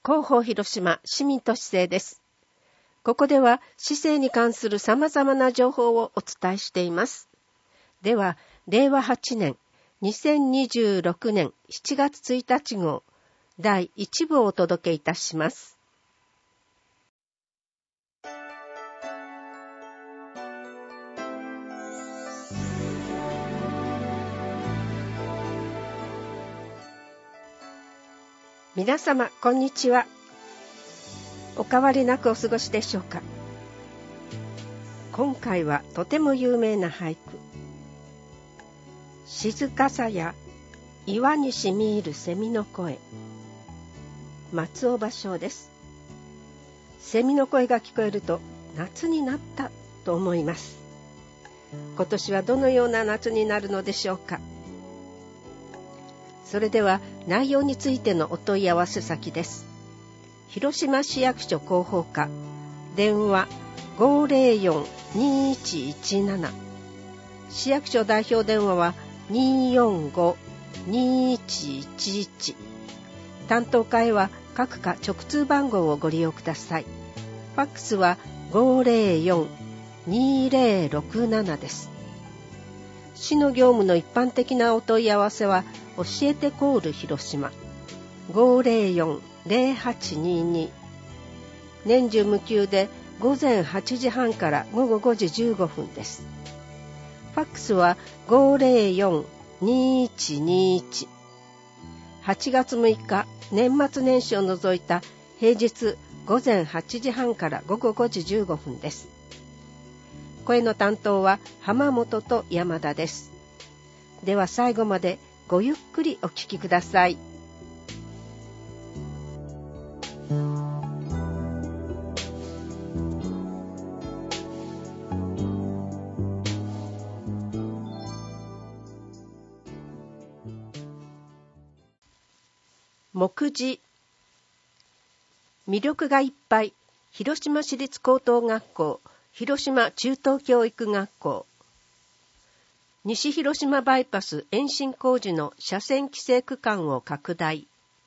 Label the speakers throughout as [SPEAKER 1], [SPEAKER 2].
[SPEAKER 1] 広報広島市民都市政です。ここでは市政に関する様々な情報をお伝えしています。では、令和8年2026年7月1日号第1部をお届けいたします。皆様、こんにちは。お変わりなくお過ごしでしょうか。今回はとても有名な俳句。静かさや岩にしみ入る蝉の声。松尾芭蕉です。蝉の声が聞こえると夏になったと思います。今年はどのような夏になるのでしょうか。それでは内容についてのお問い合わせ先です。広島市役所広報課、電話 504-2117、市役所代表電話は 245-2111、担当課へは各課直通番号をご利用ください。ファックスは 504-2067 です。市の業務の一般的なお問い合わせは教えてコール広島 504-0822、 年中無休で午前8時半から午後5時15分です。ファックスは 504-2121。 8月6日年末年始を除いた平日午前8時半から午後5時15分です。声の担当は浜本と山田です。では最後までごゆっくりお聞きください。目次。魅力がいっぱい、広島市立高等学校、広島中等教育学校。西広島バイパス延伸工事の車線規制区間を拡大。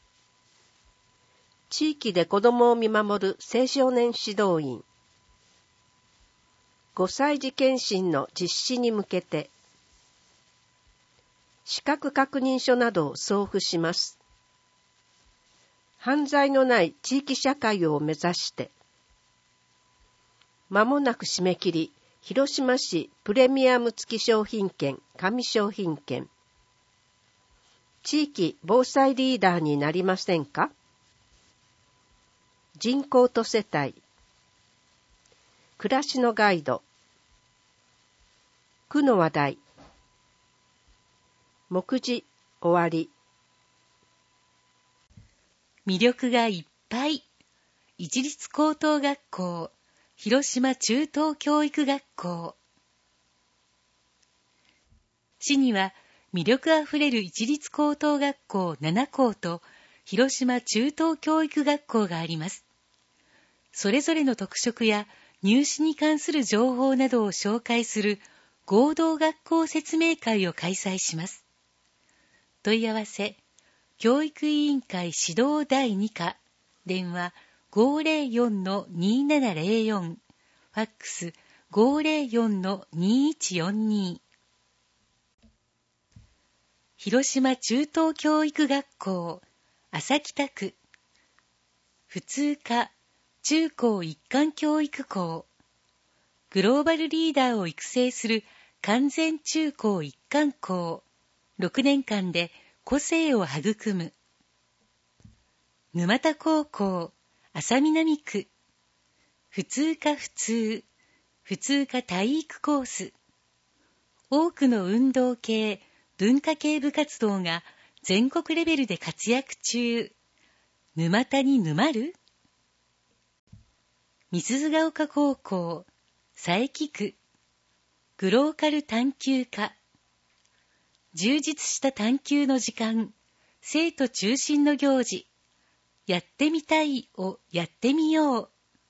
[SPEAKER 1] 地域で子どもを見守る青少年指導員。5歳児検診の実施に向けて。資格確認書などを送付します。犯罪のない地域社会を目指して。まもなく締め切り、広島市プレミアム付き商品券、紙商品券。地域防災リーダーになりませんか？人口と世帯。暮らしのガイド。区の話題。目次終わり。
[SPEAKER 2] 魅力がいっぱい。市立高等学校、広島中等教育学校。市には魅力あふれる市立高等学校7校と広島中等教育学校があります。それぞれの特色や入試に関する情報などを紹介する合同学校説明会を開催します。問い合わせ、教育委員会指導第2課、電話 504-2704、ファックス 504-2142。広島中等教育学校、朝北区、普通科中高一貫教育校、グローバルリーダーを育成する完全中高一貫校、6年間で個性を育む。沼田高校、安佐南区、普通科普通科体育コース。多くの運動系、文化系部活動が全国レベルで活躍中。沼田に沼る？美鈴ヶ丘高校、佐伯区、グローカル探究科。充実した探究の時間、生徒中心の行事、やってみたいをやってみよう。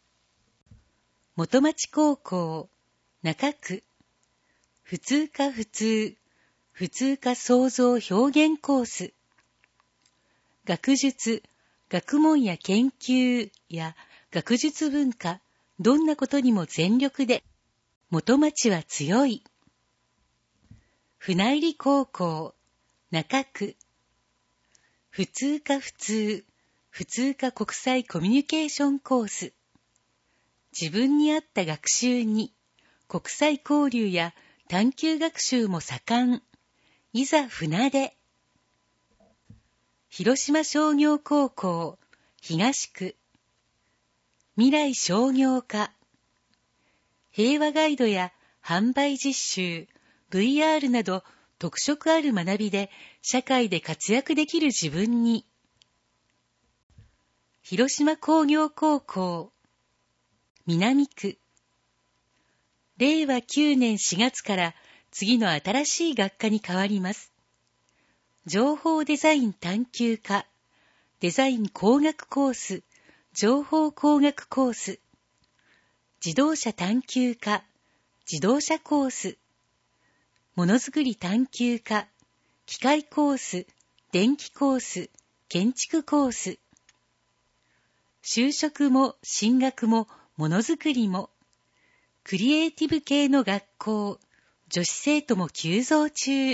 [SPEAKER 2] 元町高校、中区、普通科普通科創造表現コース。学術、 学問や研究や学術文化、どんなことにも全力で、元町は強い。船入高校、中区。普通科普通科国際コミュニケーションコース。自分に合った学習に、国際交流や探究学習も盛ん。いざ船出。広島商業高校、東区。未来商業科。平和ガイドや販売実習、VR など特色ある学びで社会で活躍できる自分に。広島工業高校、南区。令和9年4月から次の新しい学科に変わります。情報デザイン探究科、デザイン工学コース、情報工学コース、自動車探究科、自動車コース、ものづくり探究科、機械コース、電気コース、建築コース。就職も進学もものづくりも、クリエイティブ系の学校、女子生徒も急増中。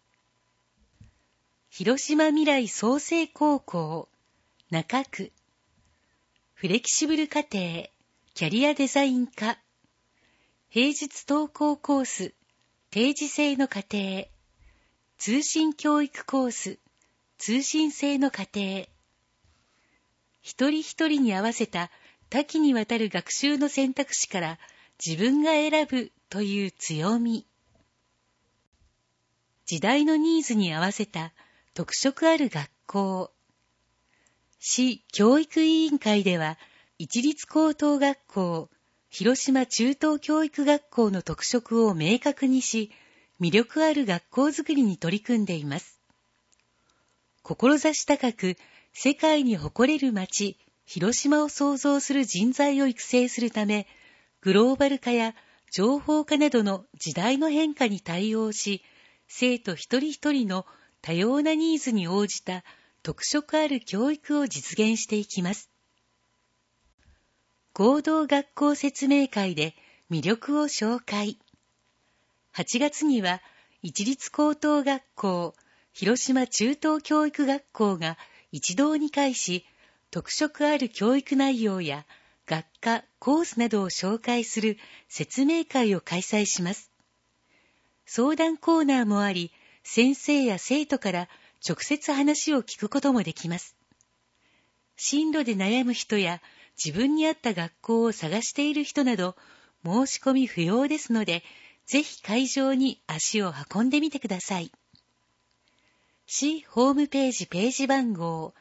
[SPEAKER 2] 広島未来創成高校、中区。フレキシブル課程、キャリアデザイン科。平日登校コース、定時制の課程。通信教育コース、通信制の課程。一人一人に合わせた多岐にわたる学習の選択肢から自分が選ぶという強み。時代のニーズに合わせた特色ある学校。市教育委員会では、一律高等学校、広島中等教育学校の特色を明確にし、魅力ある学校づくりに取り組んでいます。志高く、世界に誇れる町、広島を創造する人材を育成するため、グローバル化や情報化などの時代の変化に対応し、生徒一人一人の多様なニーズに応じた特色ある教育を実現していきます。合同学校説明会で魅力を紹介。8月には一律高等学校、広島中等教育学校が一堂に会し、特色ある教育内容や学科、コースなどを紹介する説明会を開催します。相談コーナーもあり、先生や生徒から直接話を聞くこともできます。進路で悩む人や自分に合った学校を探している人など、申し込み不要ですので、ぜひ会場に足を運んでみてください。市ホームページ番号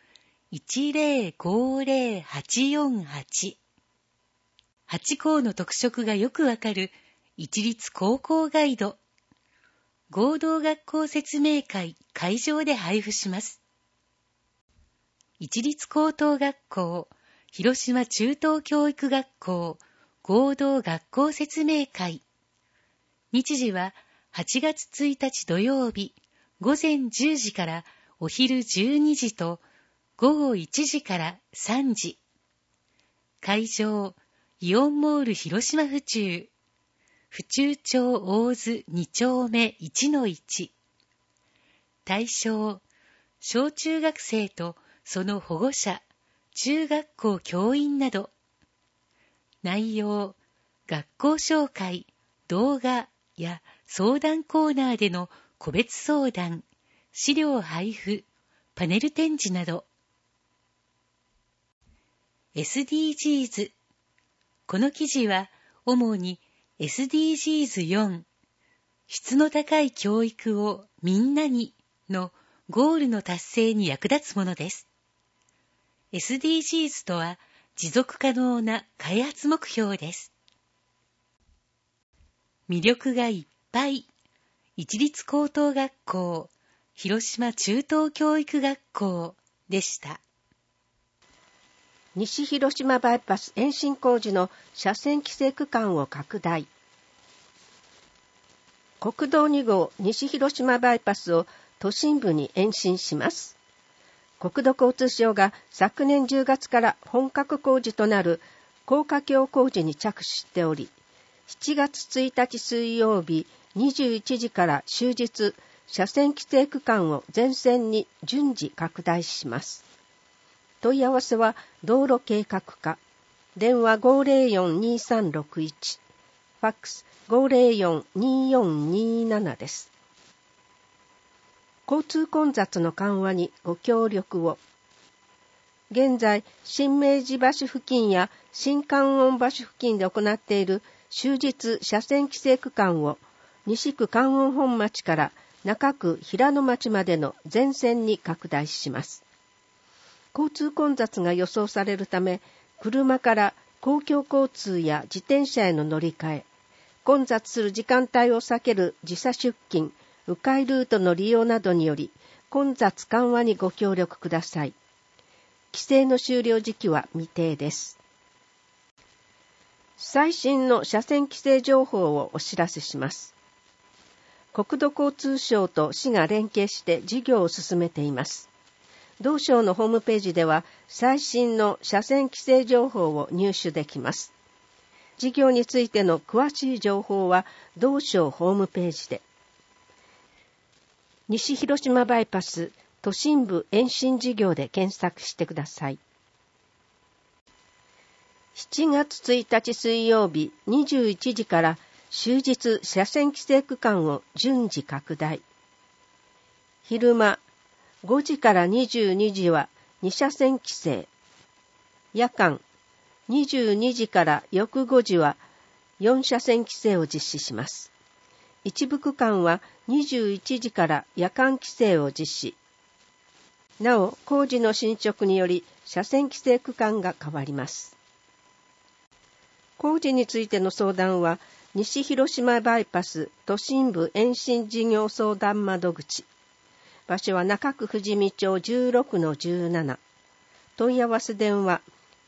[SPEAKER 2] 1050848。8校の特色がよくわかる一律高校ガイド。合同学校説明会会場で配布します。一律高等学校、広島中等教育学校、合同学校説明会。日時は8月1日土曜日、午前10時からお昼12時と午後1時から3時。会場、イオンモール広島府中。府中町大津2丁目 1-1。対象、小中学生とその保護者、中学校教員など。内容、学校紹介、動画や相談コーナーでの個別相談、資料配布、パネル展示など。SDGs。この記事は主にSDGs4、質の高い教育をみんなにのゴールの達成に役立つものです。SDGs とは持続可能な開発目標です。魅力がいっぱい。一律高等学校、広島中等教育学校でした。
[SPEAKER 1] 西広島バイパス延伸工事の車線規制区間を拡大。国道2号西広島バイパスを都心部に延伸します。 国土交通省が昨年10月から本格工事となる高架橋工事に着手しており、7月1日水曜日21時から終日、車線規制区間を全線に順次拡大します。問い合わせは道路計画課、電話 504-2361、ファックス 504-2427 です。交通混雑の緩和にご協力を。現在、新明治橋付近や新観音橋付近で行っている終日車線規制区間を西区観音本町から中区平野町までの全線に拡大します。交通混雑が予想されるため、車から公共交通や自転車への乗り換え、混雑する時間帯を避ける時差出勤、迂回ルートの利用などにより、混雑緩和にご協力ください。規制の終了時期は未定です。最新の車線規制情報をお知らせします。国土交通省と市が連携して事業を進めています。同省のホームページでは最新の車線規制情報を入手できます。事業についての詳しい情報は同省ホームページで。西広島バイパス都心部延伸事業で検索してください。7月1日水曜日21時から終日車線規制区間を順次拡大。昼間5時から22時は2車線規制。夜間22時から翌5時は4車線規制を実施します。一部区間は21時から夜間規制を実施。なお、工事の進捗により車線規制区間が変わります。工事についての相談は、西広島バイパス都心部延伸事業相談窓口。場所は中区富士見町 16-17。問い合わせ電話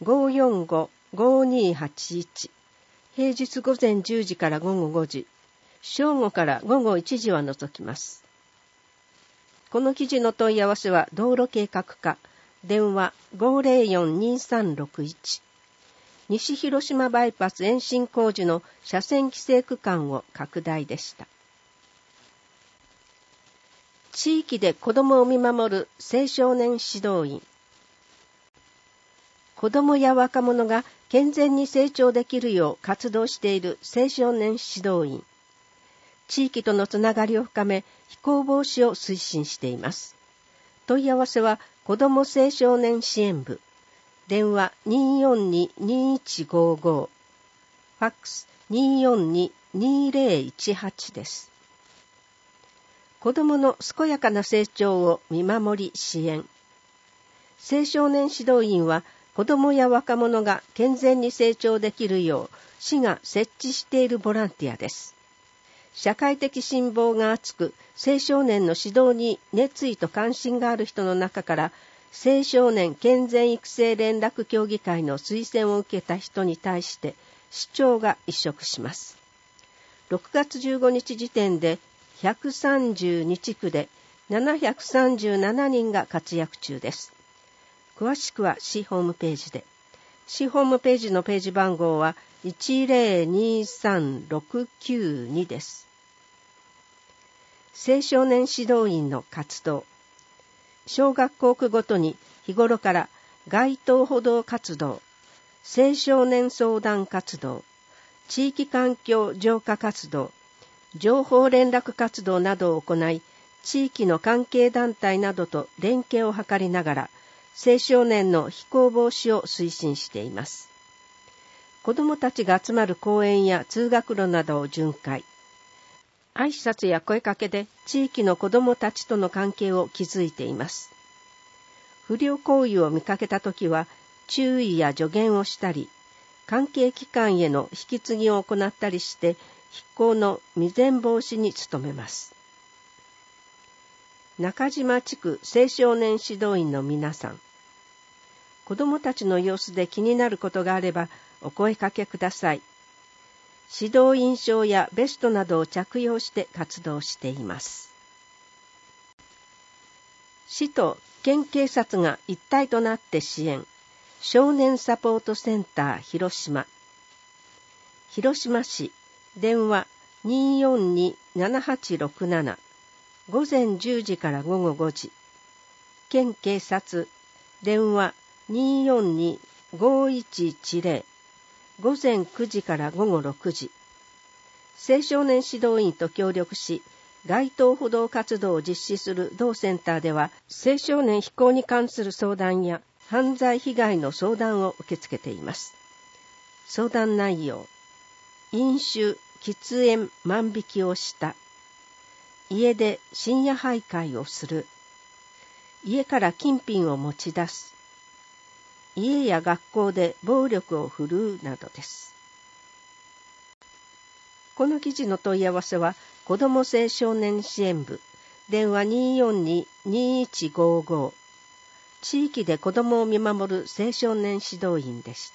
[SPEAKER 1] 545-5281。平日午前10時から午後5時。正午から午後1時は除きます。この記事の問い合わせは道路計画課、電話 504-2361。西広島バイパス延伸工事の車線規制区間を拡大でした。地域で子どもを見守る青少年指導員。子どもや若者が健全に成長できるよう活動している青少年指導員。地域とのつながりを深め、非行防止を推進しています。問い合わせは子ども青少年支援部。電話 242-2155。ファックス 242-2018 です。子どもの健やかな成長を見守り支援。青少年指導員は子どもや若者が健全に成長できるよう市が設置しているボランティアです。社会的信望が厚く、青少年の指導に熱意と関心がある人の中から、青少年健全育成連絡協議会の推薦を受けた人に対して、市長が委嘱します。6月15日時点で、132地区で737人が活躍中です。詳しくは市ホームページで。市ホームページのページ番号は1023692です。青少年指導員の活動。小学校区ごとに日頃から街頭歩道活動、青少年相談活動、地域環境浄化活動、情報連絡活動などを行い、地域の関係団体などと連携を図りながら、青少年の非行防止を推進しています。子どもたちが集まる公園や通学路などを巡回。挨拶や声かけで地域の子どもたちとの関係を築いています。不良行為を見かけたときは注意や助言をしたり、関係機関への引き継ぎを行ったりして非行の未然防止に努めます。中島地区青少年指導員の皆さん、子どもたちの様子で気になることがあればお声かけください。指導員証やベストなどを着用して活動しています。市と県警察が一体となって支援。少年サポートセンター広島。広島市、電話 242-7867。午前10時から午後5時。県警察、電話 242-5110。午前9時から午後6時。青少年指導員と協力し、街頭補導活動を実施する同センターでは、青少年非行に関する相談や犯罪被害の相談を受け付けています。相談内容、飲酒、喫煙、万引きをした。家で深夜徘徊をする。家から金品を持ち出す。家や学校で暴力を振るうなどです。この記事の問い合わせは、子ども青少年支援部、電話 242-2155、地域で子どもを見守る青少年指導員でした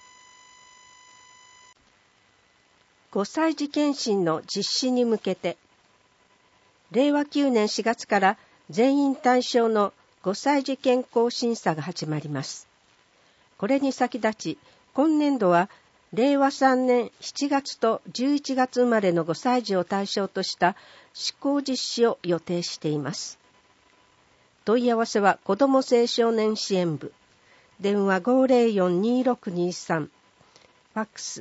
[SPEAKER 1] 。5歳児検診の実施に向けて、令和9年4月から全員対象の5歳児健康審査が始まります。これに先立ち、今年度は令和3年7月と11月生まれの5歳児を対象とした試行実施を予定しています。問い合わせは子ども青少年支援部、電話 504-2623、ファックス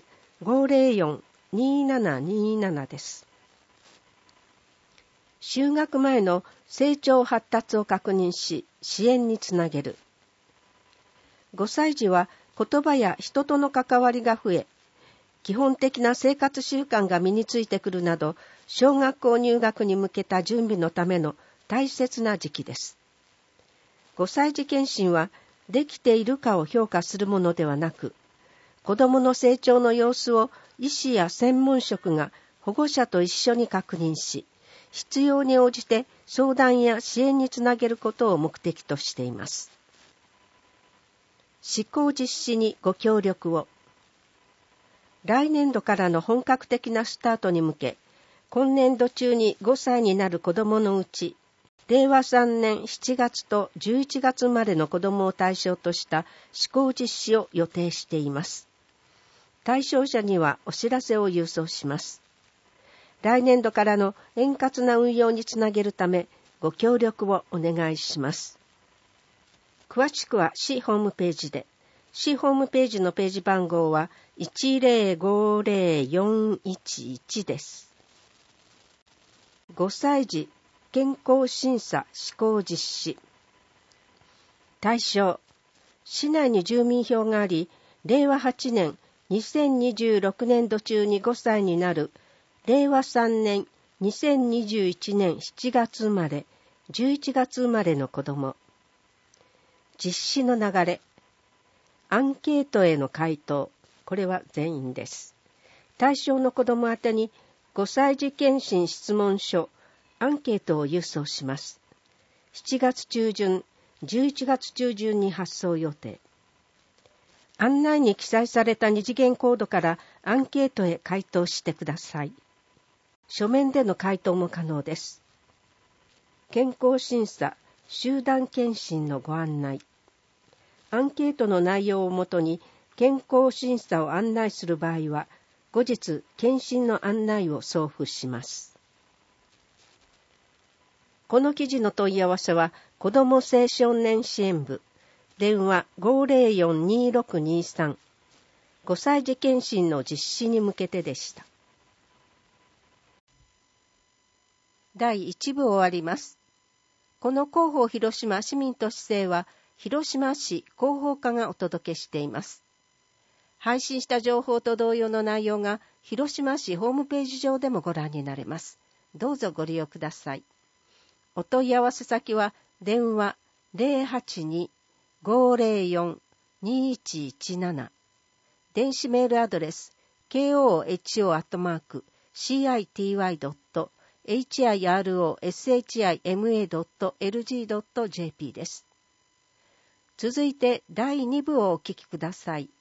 [SPEAKER 1] 504-2727 です。就学前の成長発達を確認し、支援につなげる。5歳児は言葉や人との関わりが増え、基本的な生活習慣が身についてくるなど、小学校入学に向けた準備のための大切な時期です。5歳児検診は、できているかを評価するものではなく、子どもの成長の様子を医師や専門職が保護者と一緒に確認し、必要に応じて相談や支援につなげることを目的としています。試行実施にご協力を。来年度からの本格的なスタートに向け、今年度中に5歳になる子どものうち、令和3年7月と11月生まれの子どもを対象とした試行実施を予定しています。対象者にはお知らせを郵送します。来年度からの円滑な運用につなげるため、ご協力をお願いします。詳しくは市ホームページで、市ホームページのページ番号は 1050411 です。5歳児健康審査試行実施。対象、市内に住民票があり、令和8年2026年度中に5歳になる、令和3年2021年7月生まれ、11月生まれの子ども。実施の流れ。アンケートへの回答。これは全員です。対象の子ども宛てに5歳児検診質問書、アンケートを郵送します。7月中旬、11月中旬に発送予定。案内に記載された二次元コードからアンケートへ回答してください。書面での回答も可能です。健康審査、集団検診のご案内。アンケートの内容をもとに健康審査を案内する場合は、後日検診の案内を送付します。この記事の問い合わせは、子ども青少年支援部、電話 504-2623、5歳児検診の実施に向けてでした。第1部終わります。この広報広島市民と市政は、広島市広報課がお届けしています。配信した情報と同様の内容が、広島市ホームページ上でもご覧になれます。どうぞご利用ください。お問い合わせ先は、電話 082-504-2117、電子メールアドレス koho@city.hirosHIMA.lg.jp です。続いて第2部をお聞きください。